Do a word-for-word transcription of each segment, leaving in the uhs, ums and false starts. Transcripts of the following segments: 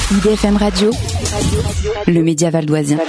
I D F M Radio, le média valdoisien.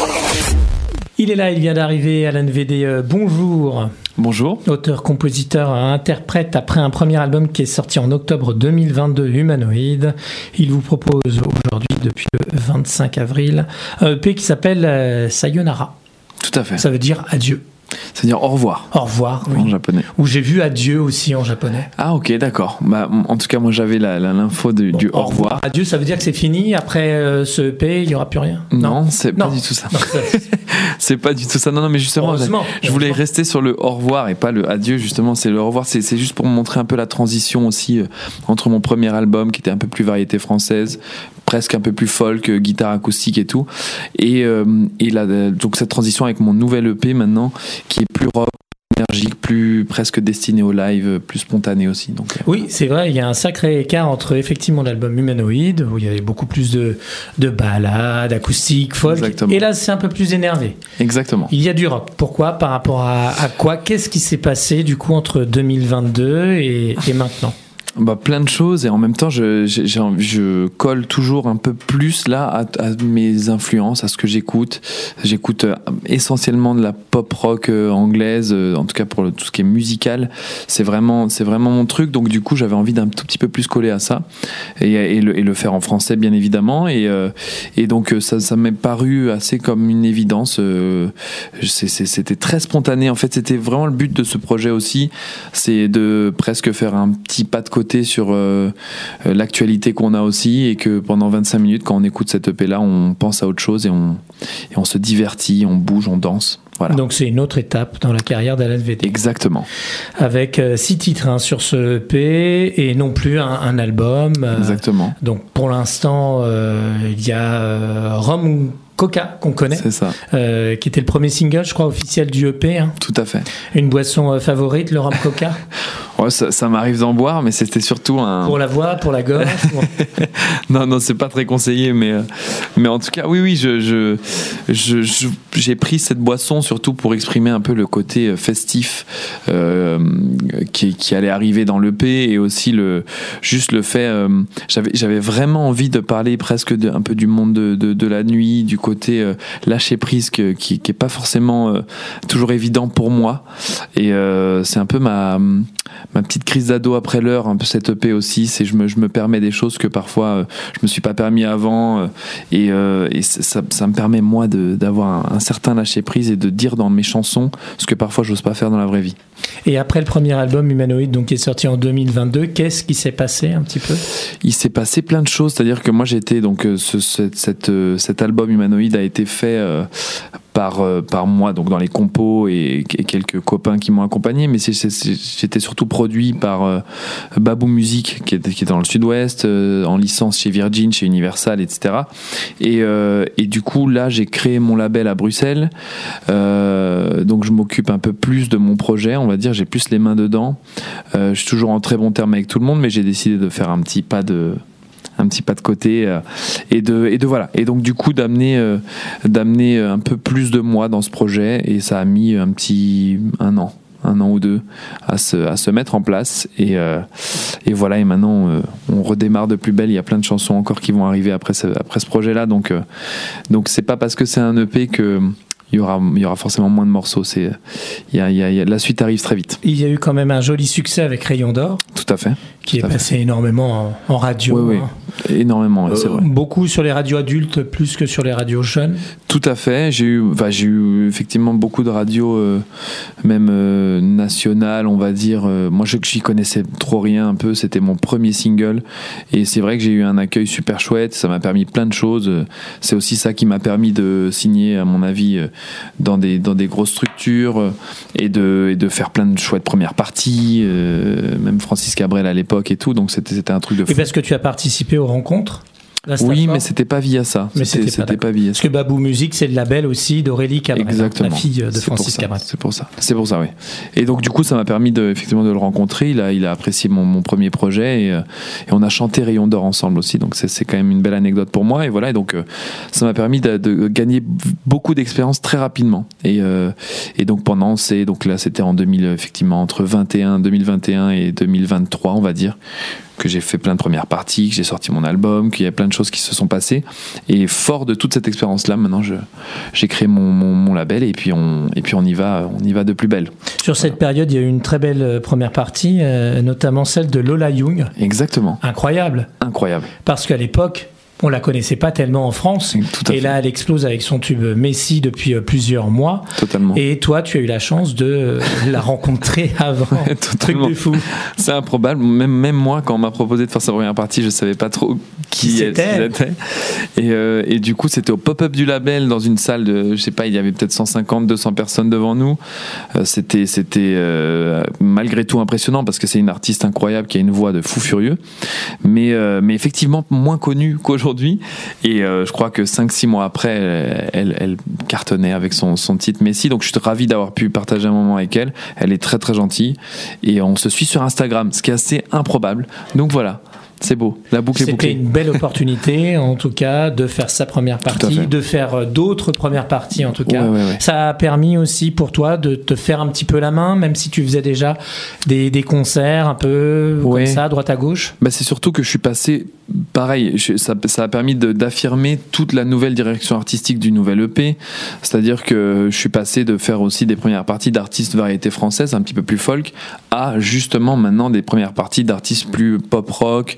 Il est là, il vient d'arriver, Alan Védé. Euh, bonjour. Bonjour. Auteur, compositeur, interprète. Après un premier album qui est sorti en octobre deux mille vingt-deux, Humanoïde, il vous propose aujourd'hui, depuis le vingt-cinq avril, un E P qui s'appelle euh, Sayonara. Tout à fait. Ça veut dire adieu. C'est-à-dire au revoir. Au revoir, oui. En japonais. Ou j'ai vu adieu aussi en japonais. Ah ok, d'accord. Bah, en tout cas, moi j'avais la, la, l'info de, bon, du au revoir. Adieu, ça veut dire que c'est fini. Après euh, ce E P, il n'y aura plus rien. Non, non c'est non. pas du tout ça. Non, c'est pas du tout ça. Non, non, mais justement, je, je voulais rester sur le au revoir et pas le adieu. Justement, c'est le au revoir. C'est, c'est juste pour montrer un peu la transition aussi euh, entre mon premier album qui était un peu plus variété française, presque un peu plus folk, euh, guitare acoustique et tout, et euh, et là, donc cette transition avec mon nouvel E P maintenant qui est plus rock, énergique, plus presque destiné au live, plus spontané aussi. Donc, euh, oui, c'est vrai, il y a un sacré écart entre effectivement l'album Humanoïde, où il y avait beaucoup plus de, de ballades, acoustiques, folk, exactement. Et là c'est un peu plus énervé. Exactement. Il y a du rock. Pourquoi ? Par rapport à, à quoi ? Qu'est-ce qui s'est passé du coup entre deux mille vingt-deux et, et maintenant ? Bah, plein de choses, et en même temps je, je, je colle toujours un peu plus là à, à mes influences, à ce que j'écoute. J'écoute essentiellement de la pop rock anglaise, en tout cas pour le, tout ce qui est musical. C'est vraiment, c'est vraiment mon truc, donc du coup j'avais envie d'un tout petit peu plus coller à ça et, et, le, et le faire en français bien évidemment, et, euh, et donc ça, ça m'est paru assez comme une évidence. euh, c'est, c'est, c'était très spontané en fait, c'était vraiment le but de ce projet aussi, c'est de presque faire un petit pas de côté sur euh, l'actualité qu'on a aussi, et que pendant vingt-cinq minutes quand on écoute cette E P là on pense à autre chose et on, et on se divertit, on bouge, on danse. Voilà. Donc c'est une autre étape dans la carrière d'Alan Védé. Exactement. Avec euh, six titres hein, sur ce E P et non plus un, un album. Euh, Exactement. Donc pour l'instant euh, il y a euh, Rhum ou Coca qu'on connaît. C'est ça. Euh, qui était le premier single, je crois, officiel du E P. Hein. Tout à fait. Une boisson euh, favorite, le Rhum Coca. Ouais, ça, ça m'arrive d'en boire, mais c'était surtout un... Pour la voix, pour la gorge. Non, non, c'est pas très conseillé, mais, mais en tout cas, oui, oui, je, je, je, je, j'ai pris cette boisson surtout pour exprimer un peu le côté festif euh, qui, qui allait arriver dans l'E P, et aussi le, juste le fait... Euh, j'avais, j'avais vraiment envie de parler presque de, un peu du monde de, de, de la nuit, du côté euh, lâcher prise que, qui, qui est pas forcément euh, toujours évident pour moi, et euh, c'est un peu ma... ma petite crise d'ado après l'heure, un peu cette E P aussi, c'est je me, je me permets des choses que parfois euh, je me suis pas permis avant, euh, et, euh, et ça, ça me permet moi de, d'avoir un, un certain lâcher prise et de dire dans mes chansons ce que parfois j'ose pas faire dans la vraie vie. Et après le premier album Humanoïde, donc qui est sorti en deux mille vingt-deux, qu'est-ce qui s'est passé un petit peu ? Il s'est passé plein de choses, c'est-à-dire que moi j'étais donc ce, cette, cette, cet album Humanoïde a été fait euh, par par moi, donc dans les compos et, et quelques copains qui m'ont accompagné, mais c'est, c'est, c'est, j'étais surtout produit par euh, Babou Music qui est, qui est dans le Sud-Ouest, euh, en licence chez Virgin, chez Universal, et cetera. Et, euh, et du coup là j'ai créé mon label à Bruxelles, euh, donc je m'occupe un peu plus de mon projet, on va dire, j'ai plus les mains dedans. Euh, je suis toujours en très bon terme avec tout le monde, mais j'ai décidé de faire un petit pas de un petit pas de côté, euh, et de et de voilà, et donc du coup d'amener euh, d'amener un peu plus de moi dans ce projet, et ça a mis un petit un an un an ou deux à se à se mettre en place, et euh, et voilà, et maintenant euh, on redémarre de plus belle. Il y a plein de chansons encore qui vont arriver après ce après ce projet là, donc euh, donc c'est pas parce que c'est un E P que il y aura, il y aura forcément moins de morceaux. C'est, il y a, il y a, il y a, la suite arrive très vite. Il y a eu quand même un joli succès avec Rayon d'Or. Tout à fait. Qui Tout est passé fait. énormément en, en radio. Oui, hein. oui. Énormément, euh, c'est vrai. Beaucoup sur les radios adultes, plus que sur les radios jeunes. Tout à fait. J'ai eu, enfin, j'ai eu effectivement beaucoup de radios, euh, même euh, nationales, on va dire. Euh, moi, je j'y connaissais trop rien un peu. C'était mon premier single. Et c'est vrai que j'ai eu un accueil super chouette. Ça m'a permis plein de choses. C'est aussi ça qui m'a permis de signer, à mon avis, dans des, dans des grosses structures, et de, et de faire plein de chouettes premières parties. Euh, même Francis Cabrel à l'époque et tout. Donc, c'était, c'était un truc de fou. Et parce que tu as participé aux rencontres ? Oui, mais c'était pas via ça. Mais c'était, c'était, c'était pas, pas via Parce ça. que Babou Music, c'est le label aussi d'Aurélie Cabrel, exactement. la fille de c'est Francis Cabrel. C'est pour ça. C'est pour ça, oui. Et donc du coup, ça m'a permis de, effectivement de le rencontrer. Il a, il a apprécié mon, mon premier projet, et, et on a chanté Rayon d'Or ensemble aussi. Donc c'est, c'est quand même une belle anecdote pour moi. Et voilà. Et donc euh, ça m'a permis de, de gagner beaucoup d'expérience très rapidement. Et, euh, et donc pendant, c'est donc là, c'était en deux mille, effectivement entre vingt et un, deux mille vingt et un et deux mille vingt-trois, on va dire, que j'ai fait plein de premières parties, que j'ai sorti mon album, qu'il y a plein de de choses qui se sont passées. Et fort de toute cette expérience-là, maintenant, je, j'ai créé mon, mon, mon label et puis on, et puis on y va, on y va de plus belle. Sur cette voilà. période, il y a eu une très belle première partie, euh, notamment celle de Lola Young. Exactement. Incroyable. Incroyable. Parce qu'à l'époque, on la connaissait pas tellement en France. Et là, elle explose avec son tube Messi depuis plusieurs mois. Totalement. Et toi, tu as eu la chance de la rencontrer avant. Ouais, totalement. Truc de fou. C'est improbable. Même, même moi, quand on m'a proposé de faire sa première partie, je savais pas trop qui, qui c'était. Elle était. Et, euh, et du coup, c'était au pop-up du label dans une salle de, je sais pas, il y avait peut-être cent cinquante, deux cents personnes devant nous. Euh, c'était, c'était euh, malgré tout impressionnant parce que c'est une artiste incroyable qui a une voix de fou furieux. Mais, euh, mais effectivement, moins connue qu'aujourd'hui. Et euh, je crois que cinq six mois après, elle, elle cartonnait avec son, son titre Messi. Donc je suis ravi d'avoir pu partager un moment avec elle. Elle est très très gentille. Et on se suit sur Instagram, ce qui est assez improbable. Donc voilà. C'est beau, la boucle est bouclée. C'était une belle opportunité, en tout cas, de faire sa première partie, de faire d'autres premières parties, en tout cas. Ouais, ouais, ouais. Ça a permis aussi pour toi de te faire un petit peu la main, même si tu faisais déjà des, des concerts un peu ouais. comme ça, droite à gauche. Bah, c'est surtout que je suis passé, pareil, je, ça, ça a permis de, d'affirmer toute la nouvelle direction artistique du nouvel E P. C'est-à-dire que je suis passé de faire aussi des premières parties d'artistes variétés françaises, un petit peu plus folk, à justement maintenant des premières parties d'artistes plus pop-rock,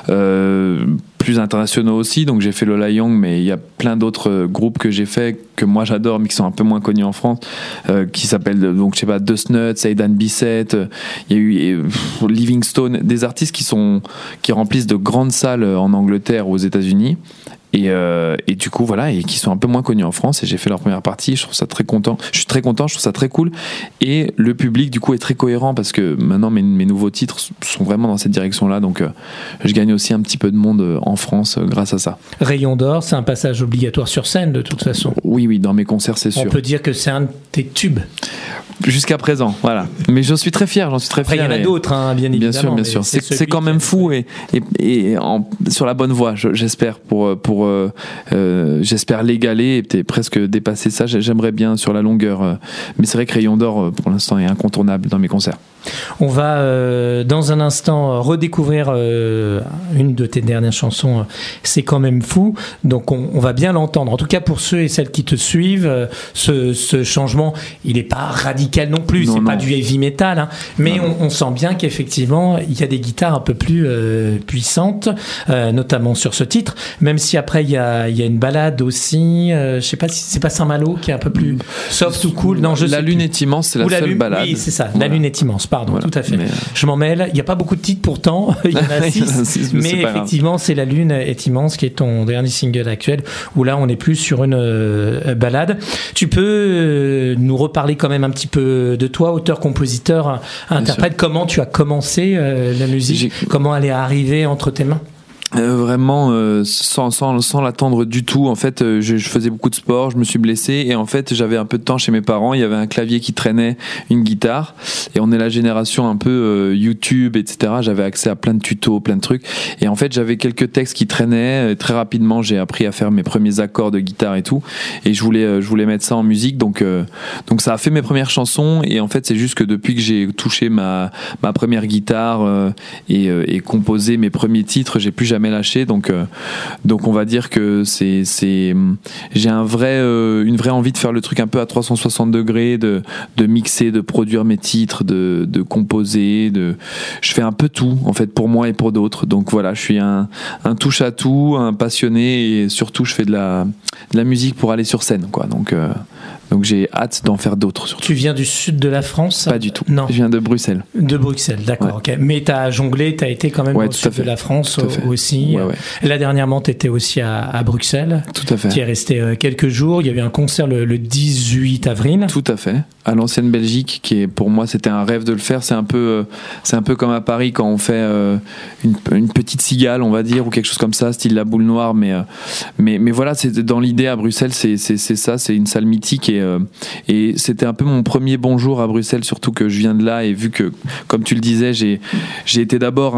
Euh, plus internationaux aussi. Donc j'ai fait Lola Young, mais il y a plein d'autres groupes que j'ai fait que moi j'adore mais qui sont un peu moins connus en France, euh, qui s'appellent donc je sais pas Dust Nuts, Aidan Bissett, il y a eu et, pff, Livingstone, des artistes qui sont qui remplissent de grandes salles en Angleterre ou aux États-Unis. Et, euh, et du coup voilà, et qui sont un peu moins connus en France, et j'ai fait leur première partie. Je trouve ça très content, je suis très content, je trouve ça très cool, et le public du coup est très cohérent parce que maintenant mes, mes nouveaux titres sont vraiment dans cette direction là, donc euh, je gagne aussi un petit peu de monde en France euh, grâce à ça. Rayon d'or, c'est un passage obligatoire sur scène de toute façon. Oui oui, dans mes concerts c'est sûr. On peut dire que c'est un de tes tubes jusqu'à présent, voilà. Mais j'en suis très fier, j'en suis très Après, fier. Il y en a et... d'autres, hein, bien évidemment. Bien sûr, bien sûr. C'est, c'est, c'est quand même fou et, et, et en, sur la bonne voie, je, j'espère, pour, pour euh, euh, j'espère l'égaler et peut-être presque dépasser ça. J'aimerais bien sur la longueur. Euh, mais c'est vrai que Rayon d'or, pour l'instant, est incontournable dans mes concerts. On va euh, dans un instant redécouvrir euh, une de tes dernières chansons, euh, C'est quand même fou. Donc on, on va bien l'entendre. En tout cas pour ceux et celles qui te suivent, euh, ce, ce changement, il n'est pas radical non plus. Non, c'est non. pas du heavy metal, hein, mais on, on sent bien qu'effectivement il y a des guitares un peu plus euh, puissantes, euh, notamment sur ce titre. Même si après il y a, il y a une balade aussi. Euh, je sais pas si c'est pas Saint-Malo qui est un peu plus soft ou cool. Non, je La sais lune plus. est immense, c'est la ou seule la lune, balade. Oui, c'est ça. Voilà. La lune est immense. Pardon, voilà. tout à fait. Mais... Je m'en mêle. Il n'y a pas beaucoup de titres pourtant. Il y en a six. mais mais effectivement, c'est La Lune est immense qui est ton dernier single actuel où là, on est plus sur une euh, balade. Tu peux euh, nous reparler quand même un petit peu de toi, auteur, compositeur, interprète. Comment tu as commencé euh, la musique? J'ai... Comment elle est arrivée entre tes mains? Euh, vraiment euh, sans, sans, sans l'attendre du tout. En fait, euh, je, je faisais beaucoup de sport, je me suis blessé et en fait, j'avais un peu de temps chez mes parents. Il y avait un clavier qui traînait, une guitare, et on est la génération un peu euh, YouTube, et cetera. J'avais accès à plein de tutos, plein de trucs. Et en fait, j'avais quelques textes qui traînaient. Et très rapidement, j'ai appris à faire mes premiers accords de guitare et tout. Et je voulais, euh, je voulais mettre ça en musique. Donc, euh, donc ça a fait mes premières chansons. Et en fait, c'est juste que depuis que j'ai touché ma, ma première guitare euh, et, euh, et composé mes premiers titres, j'ai plus jamais lâché, donc euh, donc on va dire que c'est c'est j'ai un vrai euh, une vraie envie de faire le truc un peu à trois cent soixante degrés, de de mixer, de produire mes titres, de de composer, de je fais un peu tout en fait pour moi et pour d'autres. Donc voilà, je suis un un touche à tout, un passionné, et surtout je fais de la de la musique pour aller sur scène, quoi. Donc euh, donc j'ai hâte d'en faire d'autres surtout. Tu viens du sud de la France? Pas du tout. Non. Je viens de Bruxelles. De Bruxelles, d'accord. Ouais. Ok. Mais t'as jonglé, t'as été quand même ouais, au sud de la France aussi. Ouais, ouais. Là dernièrement, t'étais aussi à, à Bruxelles. Tout à fait. Tu y es resté euh, quelques jours. Il y avait un concert le, le dix-huit avril. Tout à fait. À l'ancienne Belgique, qui est pour moi c'était un rêve de le faire. C'est un peu, euh, c'est un peu comme à Paris quand on fait euh, une, une petite cigale, on va dire, ou quelque chose comme ça, style la boule noire. Mais euh, mais mais voilà, c'est dans l'idée à Bruxelles, c'est c'est c'est ça, c'est une salle mythique et euh, et c'était un peu mon premier bonjour à Bruxelles, surtout que je viens de là et vu que, comme tu le disais, j'ai j'ai été d'abord un tout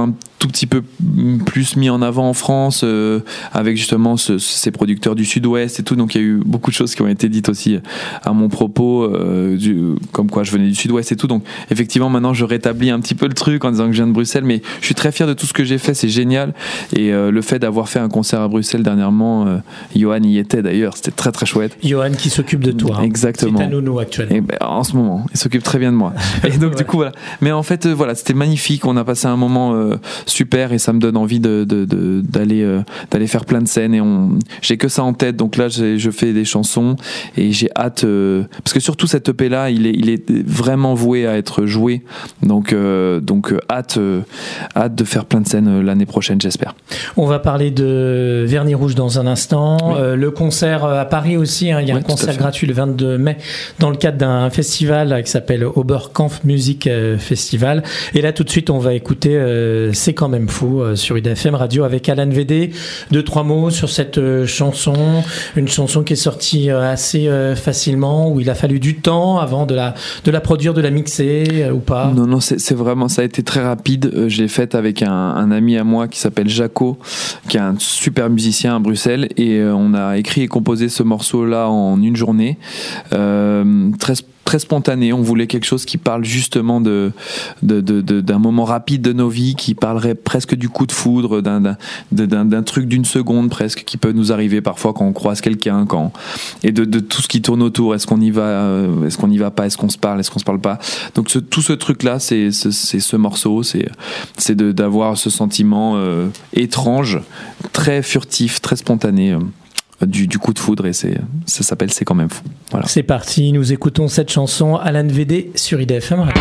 tout petit peu plus mis en avant en France, euh, avec justement ce, ces producteurs du Sud-Ouest et tout. Donc il y a eu beaucoup de choses qui ont été dites aussi à mon propos, euh, du, comme quoi je venais du Sud-Ouest et tout. Donc effectivement, maintenant je rétablis un petit peu le truc en disant que je viens de Bruxelles, mais je suis très fier de tout ce que j'ai fait, c'est génial. Et euh, le fait d'avoir fait un concert à Bruxelles dernièrement, euh, Johan y était d'ailleurs, c'était très très chouette. Johan qui s'occupe de toi. Hein. Exactement. C'est ta nounou actuellement. Et ben, en ce moment, il s'occupe très bien de moi. Et donc ouais. du coup voilà. Mais en fait euh, voilà, c'était magnifique. On a passé un moment euh, super et ça me donne envie de, de, de d'aller euh, d'aller faire plein de scènes. Et on, j'ai que ça en tête. Donc là, j'ai, je fais des chansons et j'ai hâte euh, parce que surtout cet E P là, il est il est vraiment voué à être joué. Donc euh, donc euh, hâte euh, hâte de faire plein de scènes euh, l'année prochaine, j'espère. On va parler de Vernis Rouge dans un instant. Oui. Euh, le concert à Paris aussi. Hein, il y a oui, un concert gratuit le vingt-deux mai dans le cadre d'un festival qui s'appelle Oberkampf Music Festival. Et là, tout de suite, on va écouter euh, C'est quand même fou euh, sur U D F M Radio avec Alan V D. Deux, trois mots sur cette euh, chanson. Une chanson qui est sortie euh, assez euh, facilement, où il a fallu du temps avant de la, de la produire, de la mixer euh, ou pas. Non, non, c'est, c'est vraiment, ça a été très rapide. Euh, je l'ai faite avec un, un ami à moi qui s'appelle Jaco, qui est un super musicien à Bruxelles. Et euh, on a écrit et composé ce morceau-là en une journée. Euh, très très spontané, on voulait quelque chose qui parle justement de, de, de, de, d'un moment rapide de nos vies, qui parlerait presque du coup de foudre, d'un, d'un, d'un, d'un truc d'une seconde presque, qui peut nous arriver parfois quand on croise quelqu'un, quand, et de, de tout ce qui tourne autour, est-ce qu'on y va, est-ce qu'on y va pas, est-ce qu'on se parle, est-ce qu'on se parle pas. Donc ce, tout ce truc-là, c'est, c'est, c'est ce morceau, c'est, c'est de, d'avoir ce sentiment euh, étrange, très furtif, très spontané, euh. Du, du coup de foudre, et c'est, ça s'appelle C'est quand même fou. Voilà. C'est parti, nous écoutons cette chanson Alan V D sur U D F M Radio.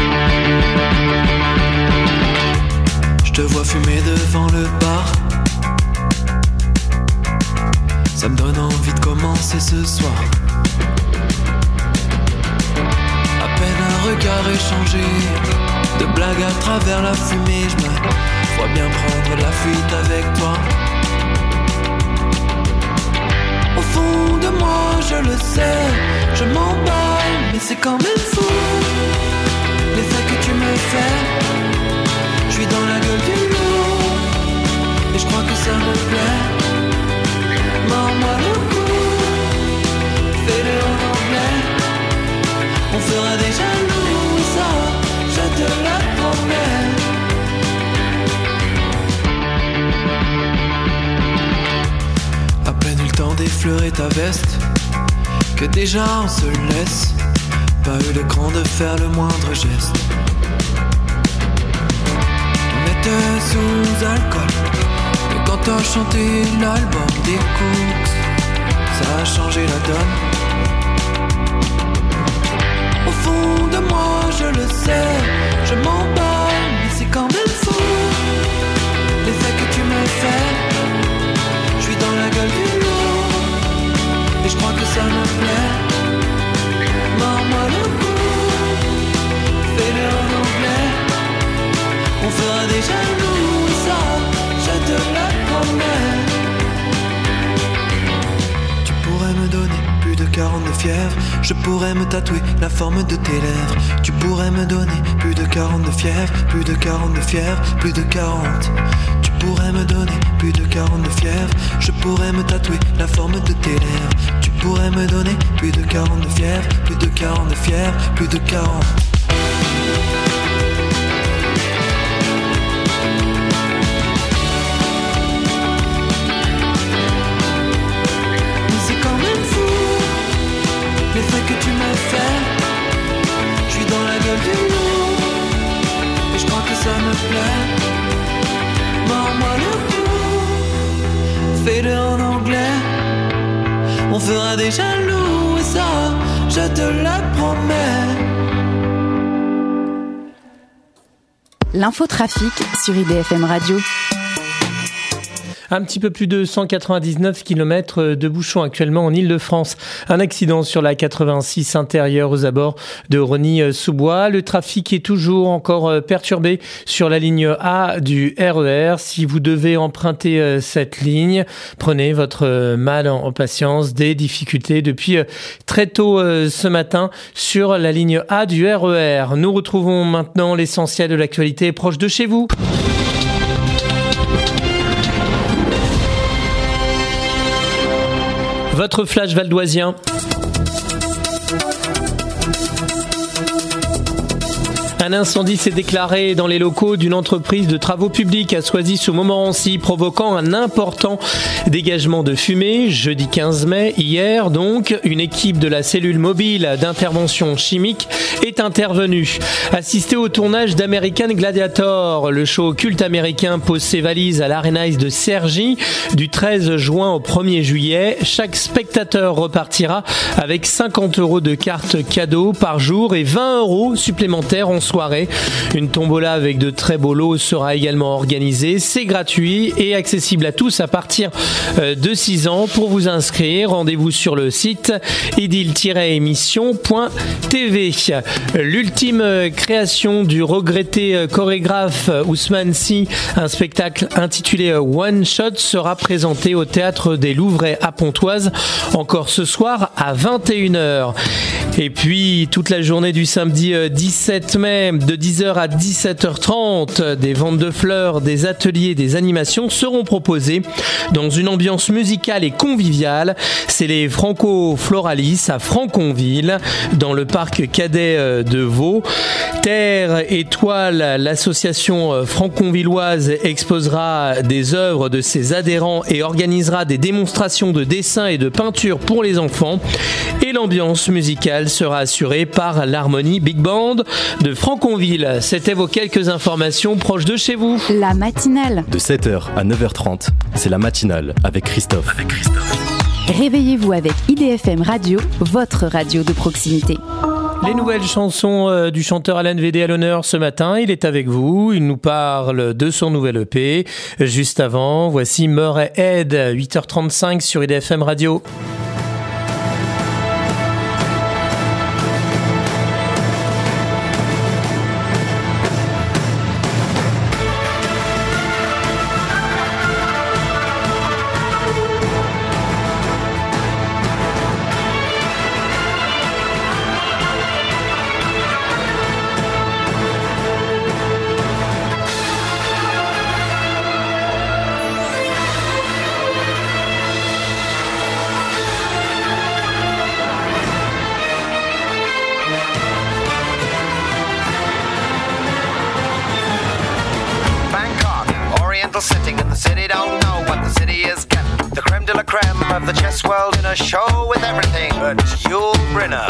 Je te vois fumer devant le bar, ça me donne envie de commencer ce soir. À peine un regard échangé, de blagues à travers la fumée, je me vois bien prendre la fuite avec toi. Au fond de moi, je le sais, je m'emballe, mais c'est quand même fou l'effet que tu me fais. Je suis dans la gueule du loup, et je crois que ça me plaît. Mords-moi le cou, fais-le en anglais. On fera des jaloux, ça, je te la promets. À peine eu le temps d'effleurer ta veste, que déjà on se laisse. Pas eu le cran de faire le moindre geste. On était sous alcool, et quand t'as chanté l'album d'écoute, ça a changé la donne. Au fond de moi, je le sais, je m'emballe, mais c'est quand même fou l'effet que tu me fais. Je suis dans la gueule du loup, et je crois que ça me plaît. Mords-moi le cou, fais-le en anglais. On fera des jaloux, ça, je te la promets. Tu pourrais me donner plus de quarante-deux fièvres, je pourrais me tatouer la forme de tes lèvres. Tu pourrais me donner plus de quarante-deux fièvres, plus de quarante-deux fièvres, plus de quarante. Tu pourrais me donner plus de quarante-deux fièvres, je pourrais me tatouer la forme de tes lèvres. Tu pourrais me donner plus de quarante-deux fièvres, plus de quarante-deux fièvres, plus de quarante. Mais c'est quand même fou l'effet que tu me fais. Je suis dans la gueule du loup, et je crois que ça me plaît. Mords-moi le cou, fais-le en anglais. On fera des jaloux, et ça, je te la promets. L'infotrafic sur U D F M Radio. Un petit peu plus de cent quatre-vingt-dix-neuf kilomètres de bouchons actuellement en Ile-de-France. Un accident sur la quatre-vingt-six intérieure aux abords de Rosny-sous-Bois. Le trafic est toujours encore perturbé sur la ligne A du R E R. Si vous devez emprunter cette ligne, prenez votre mal en patience. Des difficultés depuis très tôt ce matin sur la ligne A du R E R. Nous retrouvons maintenant l'essentiel de l'actualité proche de chez vous. Votre flash valdoisien. Un incendie s'est déclaré dans les locaux d'une entreprise de travaux publics à Soisy-sous-Montmorency, provoquant un important dégagement de fumée. Jeudi quinze mai, hier donc, une équipe de la cellule mobile d'intervention chimique est intervenue. Assisté au tournage d'American Gladiator, le show culte américain pose ses valises à l'Arena de Cergy du treize juin au premier juillet. Chaque spectateur repartira avec cinquante euros de carte cadeau par jour et vingt euros supplémentaires en soirée. Une tombola avec de très beaux lots sera également organisée. C'est gratuit et accessible à tous à partir de six ans. Pour vous inscrire, rendez-vous sur le site idylle tiret émission point t v. L'ultime création du regretté chorégraphe Ousmane Sy, un spectacle intitulé One Shot, sera présenté au Théâtre des Louvrais à Pontoise, encore ce soir à vingt et une heures. Et puis, toute la journée du samedi dix-sept mai, de dix heures à dix-sept heures trente, des ventes de fleurs, des ateliers, des animations seront proposés dans une ambiance musicale et conviviale. C'est les Franco Floralis à Franconville, dans le parc cadet de Vaud. Terre Étoile, l'association franconvilloise, exposera des œuvres de ses adhérents et organisera des démonstrations de dessin et de peinture pour les enfants. Et l'ambiance musicale sera assurée par l'Harmonie Big Band de Franconville. C'était vos quelques informations proches de chez vous. La matinale. De sept heures à neuf heures trente, c'est la matinale avec Christophe. Avec Christophe. Réveillez-vous avec I D F M Radio, votre radio de proximité. Les nouvelles chansons euh, du chanteur Alain Védé à l'honneur ce matin. Il est avec vous. Il nous parle de son nouvel E P. Juste avant, voici Murray Head, huit heures trente-cinq sur I D F M Radio. Sitting in the city, don't know what the city is getting. The creme de la creme of the chess world in a show with everything but Yul Brynner.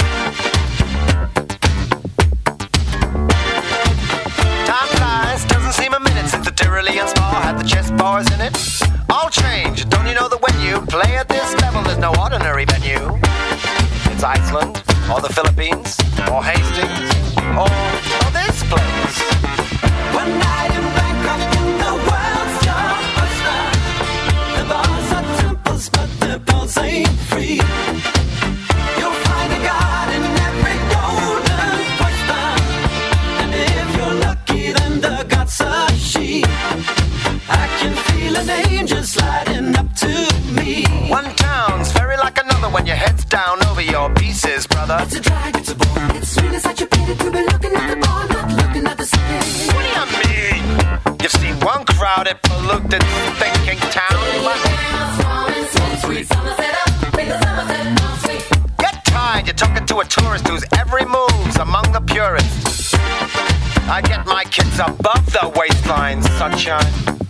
Time flies, doesn't seem a minute since the Tyrolean Spa had the chess bars in it. All change, don't you know that when you play at this level, there's no ordinary venue? It's Iceland, or the Philippines, or Hastings, or, or this place. One night in Bangkok in the world's your oyster. The bars are temples, but the balls ain't free. You'll find a god in every golden oyster. And if you're lucky, then the god's a she. I can feel an angel sliding up to me. One town's very like another when your head's down over your pieces, brother. It's a drag, it's a bore. It's sweet as such a pity to be looking at the bar, not looking at the city. What do you mean? You've seen one crowded, polluted, thinking town, but get tired, you're talking to a tourist whose every move's among the purists. I get my kids above the waistline, sunshine.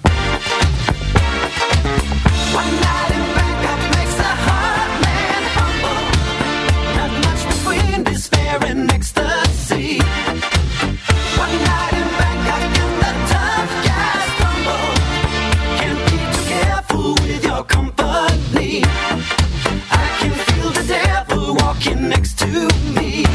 One night in Bangkok makes the heart man humble. Not much between despair and ecstasy. One night in Bangkok and the tough guys crumble. Can't be too careful with your company. I can feel the devil walking next to me.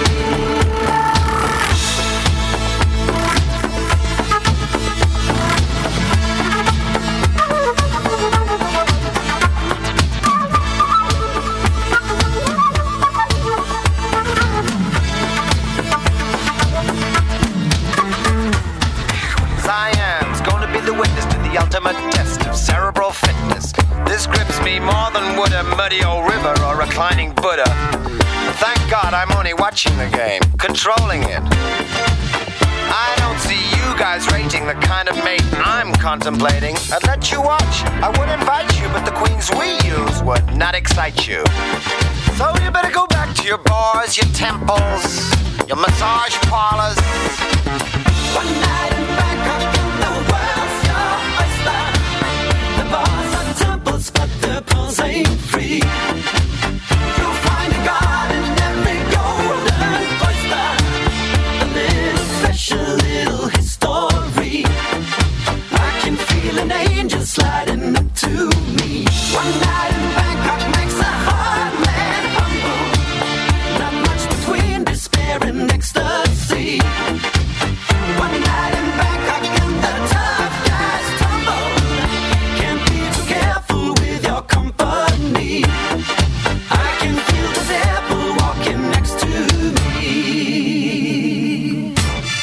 Ultimate test of cerebral fitness. This grips me more than would a muddy old river or reclining Buddha. Thank God I'm only watching the game, controlling it. I don't see you guys rating the kind of mate I'm contemplating. I'd let you watch, I would invite you, but the queens we use would not not excite you. So you better go back to your bars, your temples, your massage parlors. One night in Bangkok and the world's your oyster. The bars are temples, but the pearls ain't free. You'll find a god in every golden oyster. A little special little history. I can feel an angel sliding up to me. One night in Bangkok makes a hard man humble. Not much between despair and ecstasy. One night in Bangkok and the tough guys tumble. Can't be too careful with your company. I can feel the devil walking next to me.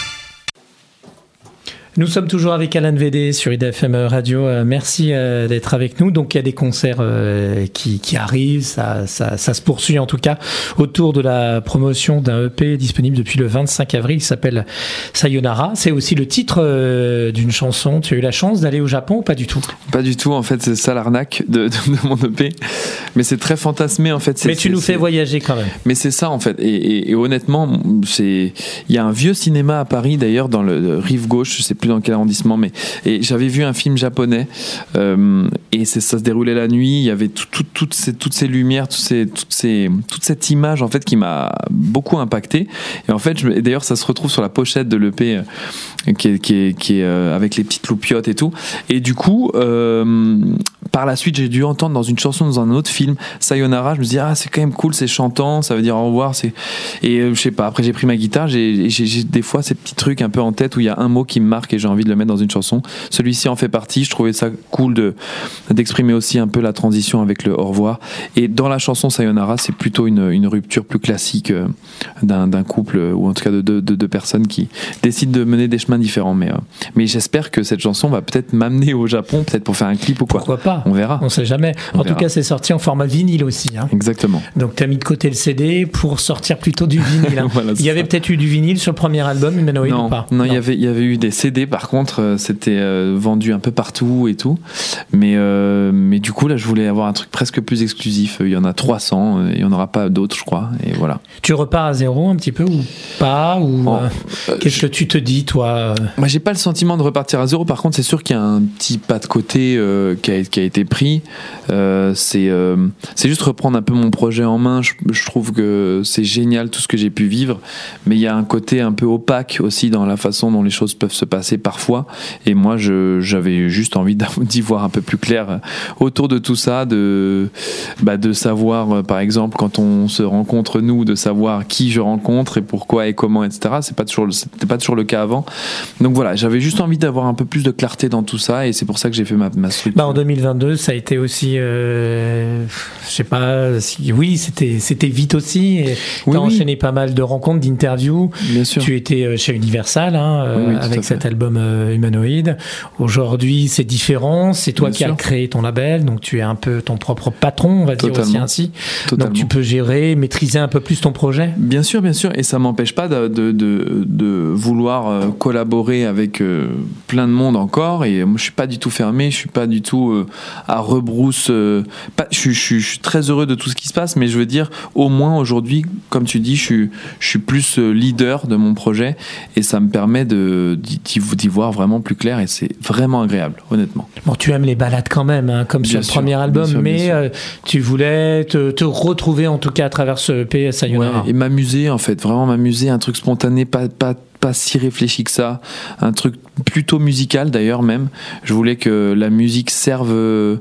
Nous sommes toujours avec Alan Védé sur I D F M Radio. Euh, merci euh, d'être avec nous. Donc il y a des concerts euh, qui, qui arrivent, ça, ça, ça se poursuit en tout cas autour de la promotion d'un E P disponible depuis le vingt-cinq avril. Il s'appelle Sayonara. C'est aussi le titre euh, d'une chanson. Tu as eu la chance d'aller au Japon ou pas du tout? Pas du tout, en fait, c'est ça l'arnaque de, de, de mon E P. Mais c'est très fantasmé en fait. C'est, Mais tu c'est, nous fais c'est... voyager quand même. Mais c'est ça en fait. Et, et, et honnêtement, c'est... il y a un vieux cinéma à Paris d'ailleurs dans le, le rive gauche, je sais plus dans quel arrondissement, mais et j'avais vu un film japonais euh, et c'est, ça se déroulait la nuit. Il y avait tout, tout, toutes ces toutes ces lumières, toutes ces, toutes ces toute cette image en fait qui m'a beaucoup impacté. Et en fait, je, et d'ailleurs, ça se retrouve sur la pochette de l'E P euh, qui est qui est, qui est euh, avec les petites loupiottes et tout. Et du coup, euh, par la suite, j'ai dû entendre dans une chanson dans un autre film Sayonara. Je me dis ah c'est quand même cool, c'est chantant, ça veut dire au revoir. C'est et euh, je sais pas. Après j'ai pris ma guitare, j'ai, j'ai, j'ai des fois ces petits trucs un peu en tête où il y a un mot qui me marque et j'ai envie de le mettre dans une chanson. Celui-ci en fait partie. Je trouvais ça cool de d'exprimer aussi un peu la transition avec le au revoir. Et dans la chanson Sayonara, c'est plutôt une, une rupture plus classique euh, d'un, d'un couple ou en tout cas de deux de, de, de personnes qui décident de mener des chemins différents. Mais euh, mais j'espère que cette chanson va peut-être m'amener au Japon, peut-être pour faire un clip ou quoi. Pourquoi pas? On verra. On sait jamais. On en verra. tout cas, c'est sorti en format vinyle aussi. Hein. Exactement. Donc tu as mis de côté le C D pour sortir plutôt du vinyle. Hein. Voilà, il y avait ça. Peut-être eu du vinyle sur le premier album Humanoid non, ou pas? non, il y avait il y avait eu des C D par contre, euh, c'était euh, vendu un peu partout et tout. Mais euh, mais du coup là, je voulais avoir un truc presque plus exclusif. Il y en a trois cents, euh, il y en aura pas d'autres, je crois. Et voilà. Tu repars à zéro un petit peu ou pas ou Oh, euh, euh, qu'est-ce que tu te dis toi? euh Moi, j'ai pas le sentiment de repartir à zéro. Par contre, c'est sûr qu'il y a un petit pas de côté euh, qui, a, qui a été pris. Euh, c'est, euh, c'est juste reprendre un peu mon projet en main. Je, je trouve que c'est génial tout ce que j'ai pu vivre, mais il y a un côté un peu opaque aussi dans la façon dont les choses peuvent se passer parfois. Et moi, je, j'avais juste envie d'y voir un peu plus clair autour de tout ça, de, bah, de savoir, par exemple, quand on se rencontre nous, de savoir qui je rencontre et pourquoi et comment, et cetera. C'est pas toujours, c'était pas toujours le cas avant. Donc voilà, j'avais juste envie d'avoir un peu plus de clarté dans tout ça et c'est pour ça que j'ai fait ma, ma structure. Bah en deux mille vingt-deux, ça a été aussi, euh, je sais pas, si, oui, c'était c'était vite aussi. Et Oui, t'as oui. enchaîné pas mal de rencontres, d'interviews. Bien sûr. Tu étais chez Universal hein, Oui, oui, tout à avec fait. cet album euh, Humanoid. Aujourd'hui, c'est différent. C'est toi Bien qui as sûr. créé ton label, donc tu es un peu ton propre patron, on va dire aussi Totalement. ainsi. Totalement. Donc tu peux gérer, maîtriser un peu plus ton projet. Bien sûr, bien sûr, et ça m'empêche pas de, de, de, de vouloir euh, collaborer avec euh, plein de monde encore. Et moi, je suis pas du tout fermé, je suis pas du tout euh, à rebrousse. Euh, pas, je, suis- je, suis- je suis très heureux de tout ce qui se passe, mais je veux dire, au moins aujourd'hui, comme tu dis, je suis, je suis plus euh, leader de mon projet, et ça me permet de d'y, d'y voir vraiment plus clair, et c'est vraiment agréable, honnêtement. Bon, tu aimes les balades quand même, hein, comme sur Bien le sûr, premier bien album, sûr, bien mais sûr. euh, tu voulais te, te retrouver en tout cas à travers ce E P Sayonara. Ouais, et m'amuser en fait, vraiment m'amuser, un truc spontané, pas, pas, pas si réfléchi que ça, un truc plutôt musical d'ailleurs même. Je voulais que la musique serve, euh,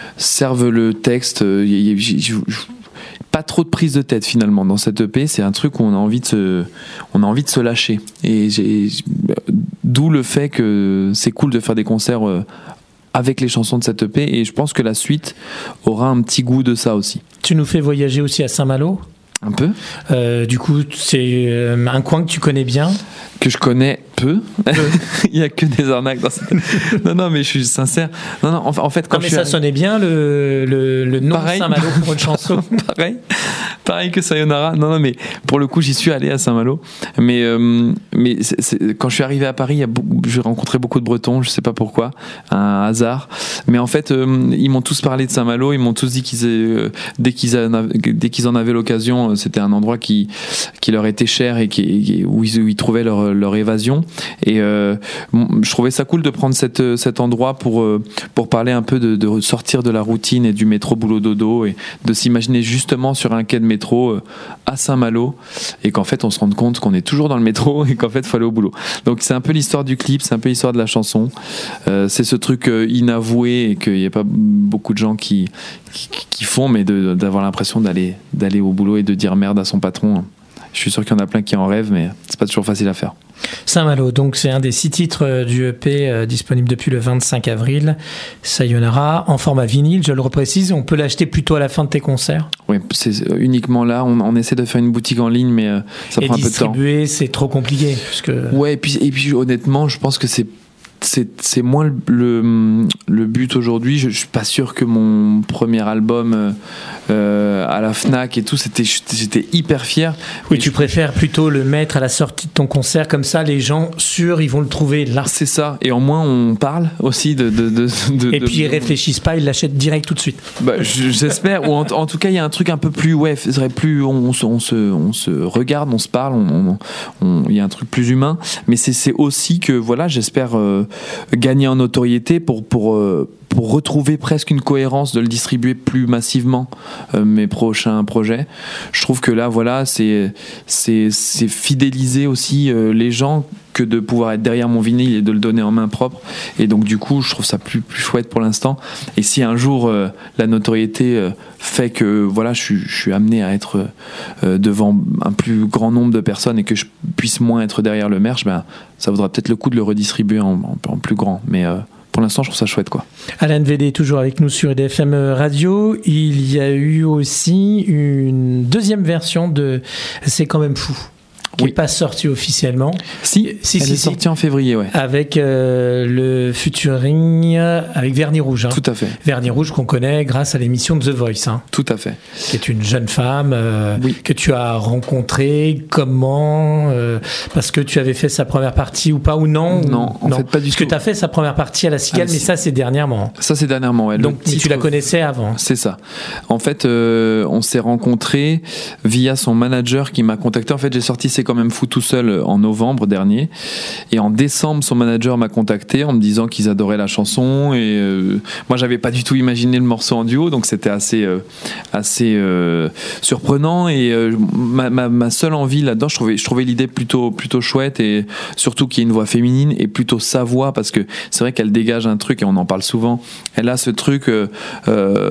serve le texte. Euh, y- y- j- j- pas trop de prise de tête finalement dans cette E P, c'est un truc où on a envie de se, on a envie de se lâcher. Et j'ai, d'où le fait que c'est cool de faire des concerts euh, avec les chansons de cette E P, et je pense que la suite aura un petit goût de ça aussi. Tu nous fais voyager aussi à Saint-Malo. Un peu. Euh, du coup, c'est euh, un coin que tu connais bien. Que je connais Peu. Il y a que des arnaques dans cette... Non, non, mais je suis sincère. Non, non, en, en fait, quand non, mais je ça suis... sonnait bien le, le, le nom de Saint-Malo pour une chanson. pareil, pareil que Sayonara. Non, non, mais pour le coup, j'y suis allé à Saint-Malo. Mais, euh, mais c'est, c'est, quand je suis arrivé à Paris, il y a beaucoup, j'ai rencontré beaucoup de Bretons, je sais pas pourquoi, un hasard. Mais en fait, euh, ils m'ont tous parlé de Saint-Malo. Ils m'ont tous dit qu'ils euh, dès qu'ils en avaient, dès qu'ils en avaient l'occasion, c'était un endroit qui, qui leur était cher et qui, où, ils, où ils trouvaient leur, leur évasion. Et euh, je trouvais ça cool de prendre cette, cet endroit pour, euh, pour parler un peu de, de sortir de la routine et du métro boulot dodo et de s'imaginer justement sur un quai de métro euh, à Saint-Malo et qu'en fait on se rende compte qu'on est toujours dans le métro et qu'en fait il faut aller au boulot. Donc c'est un peu l'histoire du clip, c'est un peu l'histoire de la chanson. Euh, c'est ce truc euh, inavoué et qu'il n'y a pas beaucoup de gens qui, qui, qui font, mais de, d'avoir l'impression d'aller, d'aller au boulot et de dire merde à son patron. Je suis sûr qu'il y en a plein qui en rêvent, mais c'est pas toujours facile à faire. Saint-Malo, donc c'est un des six titres du E P euh, disponible depuis le vingt-cinq avril. Sayonara, en format vinyle, je le reprécise, on peut l'acheter plutôt à la fin de tes concerts. Oui, c'est uniquement là. On, on essaie de faire une boutique en ligne, mais euh, ça et prend un peu de temps. Distribuer, c'est trop compliqué. Puisque... Ouais, et puis, et puis honnêtement, je pense que c'est C'est, c'est moins le, le, le but aujourd'hui. Je, je suis pas sûr que mon premier album euh, à la Fnac et tout, c'était, j'étais hyper fier. Oui, tu je... préfères plutôt le mettre à la sortie de ton concert, comme ça les gens sûrs ils vont le trouver là. C'est ça, et au moins on parle aussi de... de, de, de et de, puis de... ils réflachissent pas, ils l'achètent direct tout de suite. Bah, j'espère, ou en, en tout cas il y a un truc un peu plus... Ouais, serait plus on, on, se, on, se, on se regarde, on se parle, il on, on, il y a un truc plus humain, mais c'est, c'est aussi que, voilà, j'espère... Euh, gagner en notoriété pour, pour, euh, pour retrouver presque une cohérence, de le distribuer plus massivement euh, mes prochains projets. Je trouve que là, voilà, c'est, c'est, c'est fidéliser aussi euh, les gens que de pouvoir être derrière mon vinyle et de le donner en main propre. Et donc du coup, je trouve ça plus, plus chouette pour l'instant. Et si un jour euh, la notoriété euh, fait que voilà, je, je suis amené à être euh, devant un plus grand nombre de personnes et que je puisse moins être derrière le merch, ben, ça vaudra peut-être le coup de le redistribuer en, en, en plus grand. Mais euh, pour l'instant, je trouve ça chouette, quoi. Alain V D est toujours avec nous sur I D F M Radio. Il y a eu aussi une deuxième version de C'est quand même fou, qui n'est oui. pas sorti officiellement. Si, si, elle si, est si. sortie en février, ouais. Avec euh, le featuring avec Vernis Rouge. Hein. Tout à fait. Vernis Rouge qu'on connaît grâce à l'émission The Voice. Hein. Tout à fait. Qui est une jeune femme euh, oui. que tu as rencontrée. Comment euh, parce que tu avais fait sa première partie ou pas ou non Non, ou, en non. fait pas du parce tout. Parce que tu as fait sa première partie à la Cigale, ah, mais ça c'est dernièrement. Ça c'est dernièrement, ouais. Donc titre... tu la connaissais avant. C'est ça. En fait, euh, on s'est rencontrés via son manager qui m'a contacté. En fait, j'ai sorti C'est quand même fou tout seul en novembre dernier, et en décembre son manager m'a contacté en me disant qu'ils adoraient la chanson, et euh, moi j'avais pas du tout imaginé le morceau en duo, donc c'était assez euh, assez euh, surprenant, et euh, ma, ma, ma seule envie là-dedans, je trouvais, je trouvais l'idée plutôt plutôt chouette, et surtout qu'il y ait une voix féminine et plutôt sa voix, parce que c'est vrai qu'elle dégage un truc, et on en parle souvent, elle a ce truc euh, euh,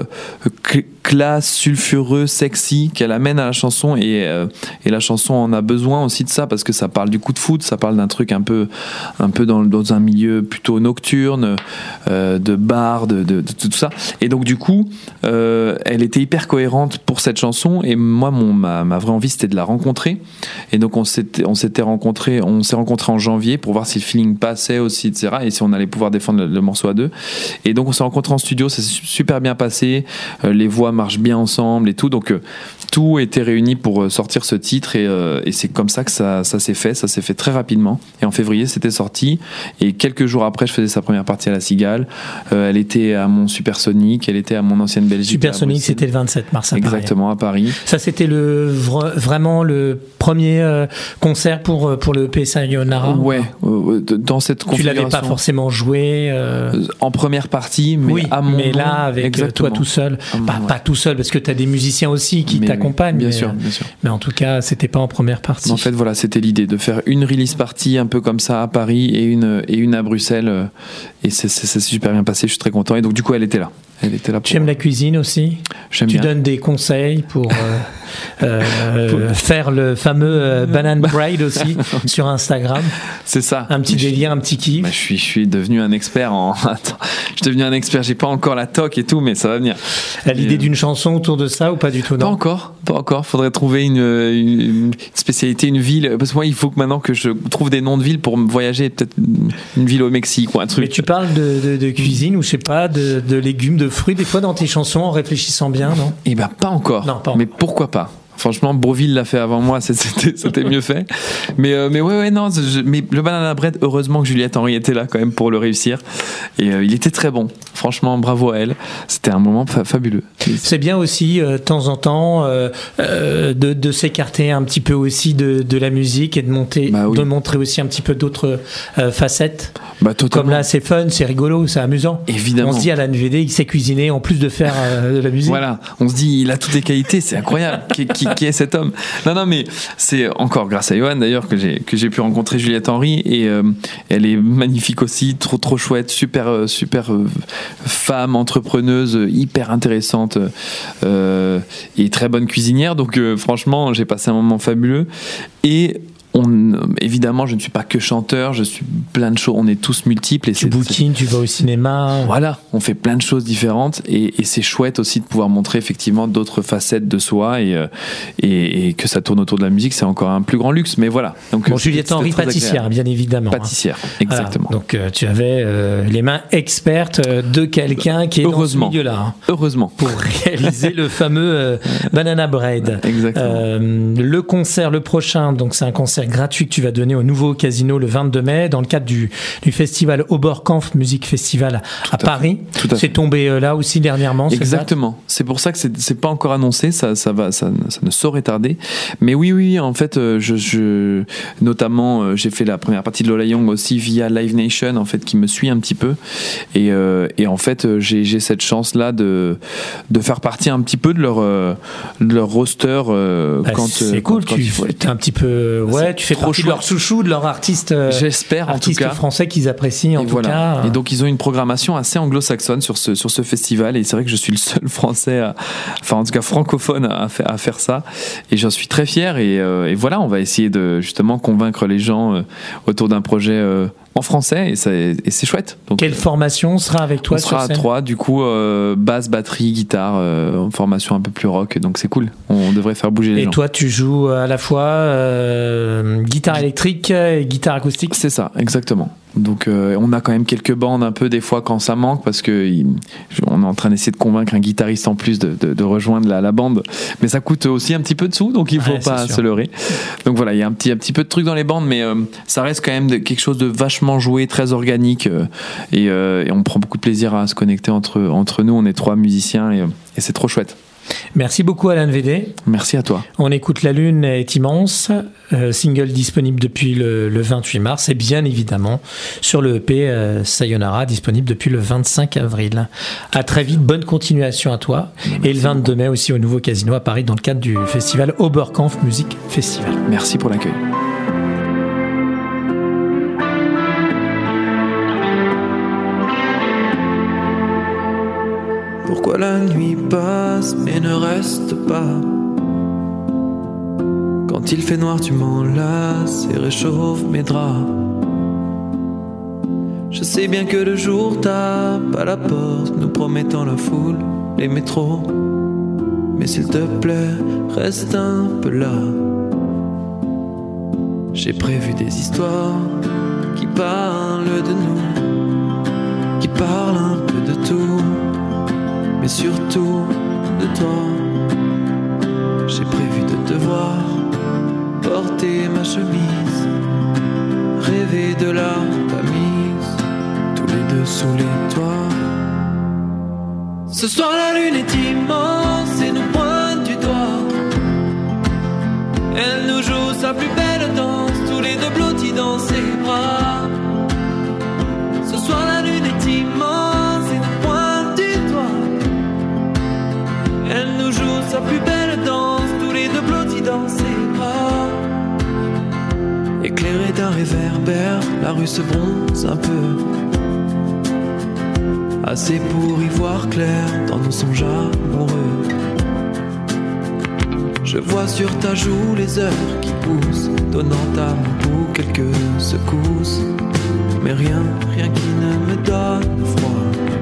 classe, sulfureux, sexy qu'elle amène à la chanson, et, euh, et la chanson en a besoin aussi de ça, parce que ça parle du coup de foot, ça parle d'un truc un peu, un peu dans, dans un milieu plutôt nocturne, euh, de bar, de, de, de tout ça. Et donc du coup, euh, elle était hyper cohérente pour cette chanson. Et moi, mon, ma, ma vraie envie, c'était de la rencontrer. Et donc on s'était, on s'était rencontrés, on s'est rencontrés en janvier pour voir si le feeling passait aussi, et cetera. Et si on allait pouvoir défendre le, le morceau à deux. Et donc on s'est rencontrés en studio, ça s'est super bien passé. Euh, les voix marchent bien ensemble et tout. Donc euh, tout était réuni pour sortir ce titre, et, euh, et c'est comme ça que ça, ça s'est fait, ça s'est fait très rapidement, et en février c'était sorti, et quelques jours après je faisais sa première partie à la Cigale, euh, elle était à mon Supersonic, elle était à mon ancienne Belgique. Supersonic c'était le vingt-sept mars à exactement, Paris. à Paris. Ça c'était le, vraiment le premier euh, concert pour, pour le E P Sayonara. Ouais, euh, dans cette configuration. Tu l'avais pas forcément joué euh... en première partie, mais oui, à mon mais là avec exactement. toi tout seul, Mon, pas, ouais. pas tout seul, parce que tu as des musiciens aussi qui mais t'accompagnent, bien mais, sûr, bien sûr. Mais en tout cas c'était pas en première partie. En fait voilà, c'était l'idée de faire une release party un peu comme ça à Paris, et une, et une à Bruxelles, et c'est, c'est, c'est super bien passé. Je suis très content. Et donc du coup, elle était là. Elle était là. Pour... Tu aimes la cuisine aussi ? J'aime tu bien. donnes des conseils pour euh, euh, faire le fameux euh, banana bread aussi sur Instagram. C'est ça. Un petit délire, un petit kiff. Bah, je suis, je suis devenu un expert en. Attends, je suis devenu un expert. J'ai pas encore la toque et tout, mais ça va venir. À l'idée et, d'une chanson autour de ça ou pas du tout ? Non. Pas encore. Pas encore. Faudrait trouver une, une, une spécialité, une ville. Parce que moi, il faut que maintenant que je trouve des noms de villes pour me voyager, peut-être une ville au Mexique ou un truc. Mais tu parles de, de, de cuisine ou je sais pas, de, de légumes, de fruits des fois dans tes chansons en réfléchissant bien, non ? Eh ben pas encore. Non, pas encore. Mais pourquoi pas ? Franchement, Bourvil l'a fait avant moi, c'était, c'était mieux fait. Mais, euh, mais ouais, ouais, non. Je, mais le banana bread, heureusement que Juliette Henry était là quand même pour le réussir. Et euh, il était très bon. Franchement, bravo à elle. C'était un moment fa- fabuleux. C'est bien aussi, euh, de temps en temps, euh, euh, de, de s'écarter un petit peu aussi de, de la musique et de, monter, bah oui. de montrer aussi un petit peu d'autres euh, facettes. Bah, totalement. Comme là, c'est fun, c'est rigolo, c'est amusant. Évidemment. On se dit à la N V D, il sait cuisiner en plus de faire euh, de la musique. Voilà, on se dit, il a toutes les qualités, c'est incroyable. qui, qui, qui est cet homme ? Non, non, mais c'est encore grâce à Johan d'ailleurs que j'ai, que j'ai pu rencontrer Juliette Henry et euh, elle est magnifique aussi, trop, trop chouette, super, super euh, femme, entrepreneuse, hyper intéressante euh, et très bonne cuisinière. Donc, euh, franchement, j'ai passé un moment fabuleux. Et on, évidemment, je ne suis pas que chanteur, je suis plein de choses, on est tous multiples. Et tu c'est, bouquines, c'est... tu vas au cinéma. Voilà, on fait plein de choses différentes et, et c'est chouette aussi de pouvoir montrer effectivement d'autres facettes de soi et, et, et que ça tourne autour de la musique, c'est encore un plus grand luxe. Mais voilà. Donc, bon, Juliette Henry, pâtissière, agréable. Bien évidemment. Pâtissière, hein. Exactement. Voilà. Donc euh, tu avais euh, les mains expertes de quelqu'un qui est Heureusement. dans ce milieu-là. Hein, Heureusement. Pour réaliser le fameux euh, banana bread. Exactement. Euh, le concert, le prochain, donc c'est un concert gratuit que tu vas donner au nouveau casino le vingt-deux mai dans le cadre du, du festival Oberkampf Music Festival à, à Paris. Tout à c'est fait. tombé euh, là aussi dernièrement. Exactement. C'est pour ça que c'est, c'est pas encore annoncé. Ça, ça va, ça, ça ne saurait tarder. Mais oui, oui. En fait, je, je notamment, j'ai fait la première partie de Lola Young aussi via Live Nation, en fait, qui me suit un petit peu. Et, euh, et en fait, j'ai, j'ai cette chance-là de de faire partie un petit peu de leur de leur roster. Euh, bah, quand c'est quand, cool. quand tu fais un petit peu. Ouais, tu fais trop partie de leur chouchou, de leur artiste. J'espère en tout cas. Français qu'ils apprécient en et tout voilà. cas. Et donc ils ont une programmation assez anglo-saxonne sur ce sur ce festival et c'est vrai que je suis le seul français, à, enfin en tout cas francophone à faire à faire ça et j'en suis très fier et, euh, et voilà on va essayer de justement convaincre les gens euh, autour d'un projet euh, en français et, ça, et c'est chouette. Donc, quelle formation sera avec toi? On sera à trois du coup, euh, basse, batterie, guitare, euh, en formation un peu plus rock donc c'est cool, on devrait faire bouger les et gens. Et toi tu joues à la fois euh, guitare électrique et guitare acoustique? C'est ça, exactement. Donc euh, on a quand même quelques bandes un peu des fois quand ça manque parce que il, on est en train d'essayer de convaincre un guitariste en plus de, de, de rejoindre la, la bande, mais ça coûte aussi un petit peu de sous donc il faut ouais, pas se leurrer. Donc voilà, il y a un petit, un petit peu de trucs dans les bandes, mais euh, ça reste quand même de, quelque chose de vachement joué, très organique euh, et, euh, et on prend beaucoup de plaisir à se connecter entre, entre nous, on est trois musiciens et, et c'est trop chouette. Merci beaucoup Alain V D. Merci à toi. On écoute La Lune est immense, euh, single disponible depuis le, le vingt-huit mars et bien évidemment sur le E P euh, Sayonara disponible depuis le vingt-cinq avril. À très vite, bonne continuation à toi. Merci et le vingt-deux mai aussi au nouveau casino à Paris dans le cadre du festival Oberkampf Music Festival. Merci pour l'accueil. Pourquoi la nuit passe mais ne reste pas? Quand il fait noir tu m'enlaces et réchauffe mes draps. Je sais bien que le jour tape à la porte, nous promettant la foule, les métros. Mais s'il te plaît, reste un peu là. J'ai prévu des histoires qui parlent de nous, qui parlent un peu de tout, mais surtout de toi. J'ai prévu de te voir porter ma chemise, rêver de la Tamise, tous les deux sous les toits. Ce soir la lune est immense et nous pointe du doigt. Elle nous joue sa plus belle danse, tous les deux blottis dans ses bras. Ce soir la lune est immense et nous pointe du doigt. Elle nous joue sa plus belle danse, tous les deux blottis dans ses bras. Éclairée d'un réverbère, la rue se bronze un peu. assez pour y voir clair dans nos songes amoureux. Je vois sur ta joue les heures qui poussent, donnant à mon pouls quelques secousses, mais rien, rien qui ne me donne froid.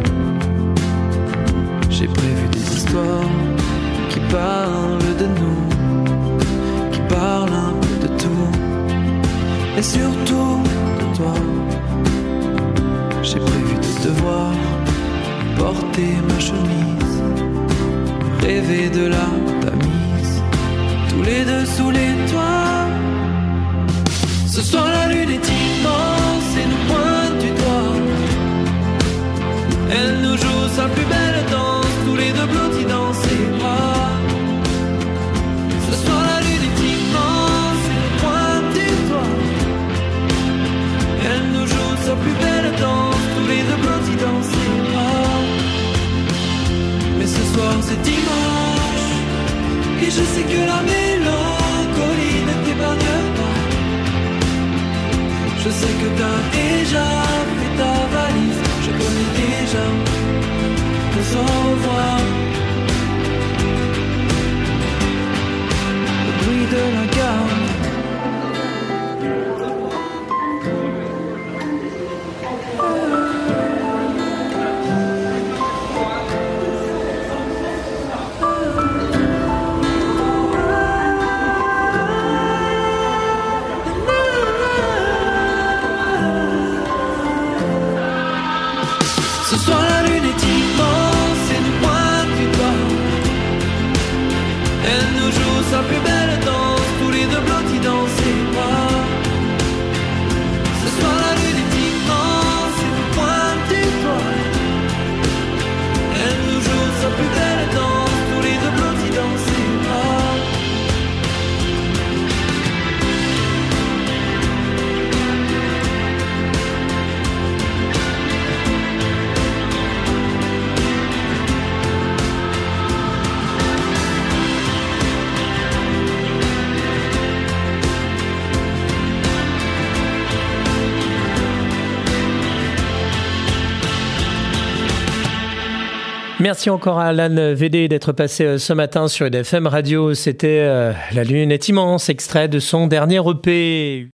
J'ai prévu des histoires qui parlent de nous, qui parlent un peu de tout, et surtout de toi. J'ai prévu de devoir porter ma chemise, rêver de la Tamise, tous les deux sous les toits. Ce soir la lune est immense et nous pointe du doigt. Elle nous joue sa plus belle danse, tous les deux blottis dans ses bras. Ce soir la lune est immense et nous pointe du doigt. Elle nous joue sa plus belle danse, tous les deux blottis dans ses bras. Mais ce soir c'est dimanche, et je sais que la mélancolie ne t'épargne pas. Je sais que t'as déjà fait ta valise, je connais déjà nos au revoir. Le bruit de la gare. Ce soir la lune est immense et nous pointe du doigt. Elle nous joue sa plus belle danse, tous les deux blottis dans ses bras. Ce soir la lune est immense et nous pointe du doigt. Elle nous joue sa plus belle danse, tous les deux blottis dans ses bras. Merci encore à Alan V D d'être passé ce matin sur I D F M Radio. C'était euh, La Lune est immense, extrait de son dernier E P.